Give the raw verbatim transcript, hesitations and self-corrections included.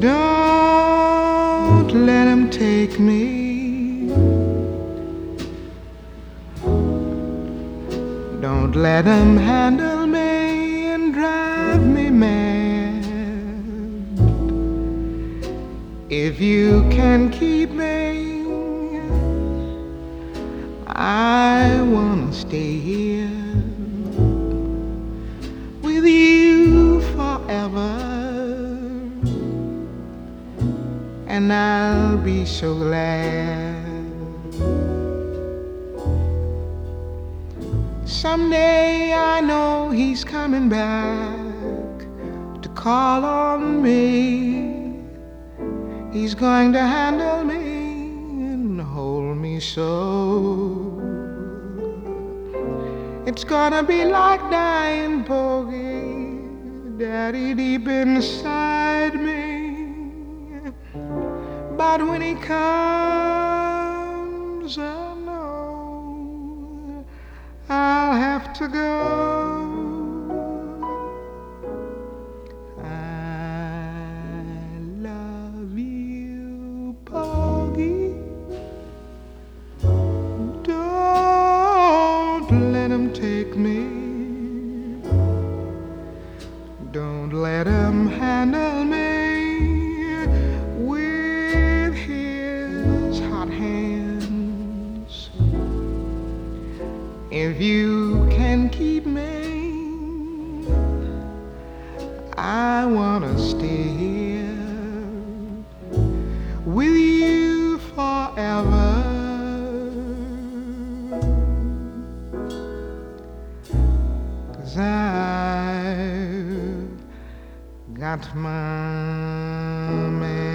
Don't let him take me. Don't let him handle me and drive me mad. If you can keep me, I wanna stay here with you forever, and I'll be so glad. Someday I know he's coming back to call on me. He's going to handle me and hold me so. It's gonna be like dying, Porgy, Daddy, deep inside me. But when he comes, I know I'll have to go. I love you, Porgy. Don't let him take me. Don't let him handle me with his hot hands. If you can keep me, I wanna stay here with you forever. 'Cause I've got my man.